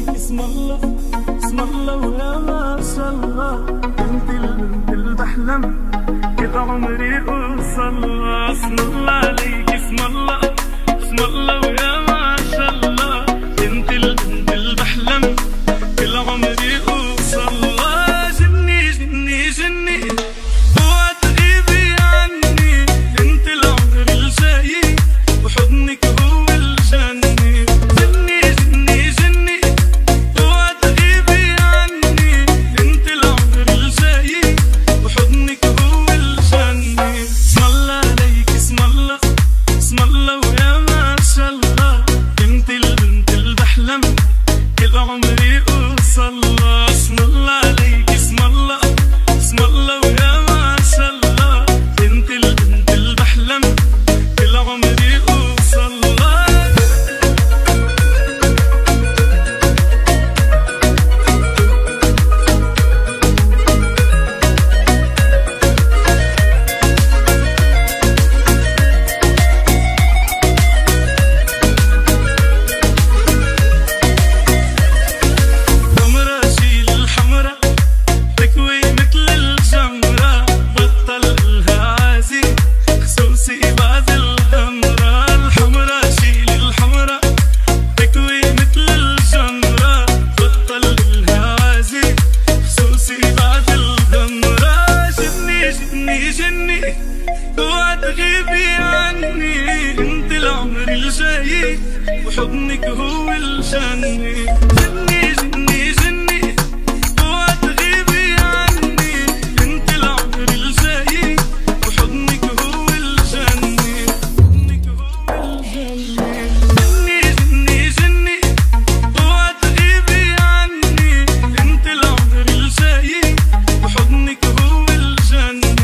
عليك اسم الله اسم الله ويا ما شاء الله، انت البنت اللي بحلم كل عمري اوصل. اسم الله عليك اسم الله اسم الله ويا ما شاء الله، انت البنت اللي بحلم كل عمري اوصل. جني جني جني اوعى تغيبي عني، انت العمر الجاي وحضنك هو الجنة. جني جني جني اوعى تغيبي عني، انت العمر الجاي وحضنك هو الجنة. اسم الله عليك اسم الله اسم الله ويا ما شاء الله، انت البنت اللي بحلم كل عمري اوصل. اسم الله عليك اسم الله اسم الله ويا ما شاء الله، انت البنت اللي بحلم كل عمري اوصل. اوعى تغيبي عني، انت العمر الجاي وحضنك هو الجنة. جني جني جني اوعى تغيبي عني، انت العمر الجاي وحضنك هو الجنة. حضنك هو الجنة. جني جني جني اوعى تغيبي عني، انت العمر الجاي وحضنك هو الجنة.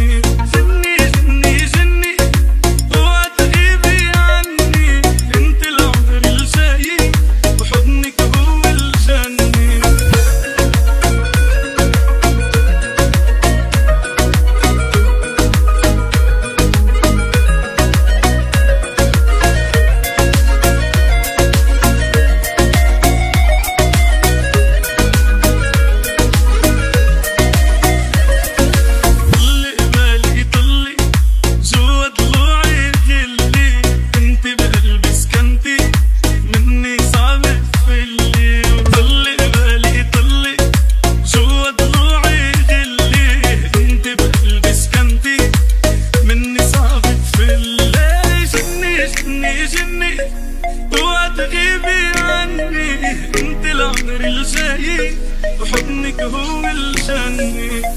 اوعى تغيبي عني، انت العمر الجاي وحضنك هو الجنة.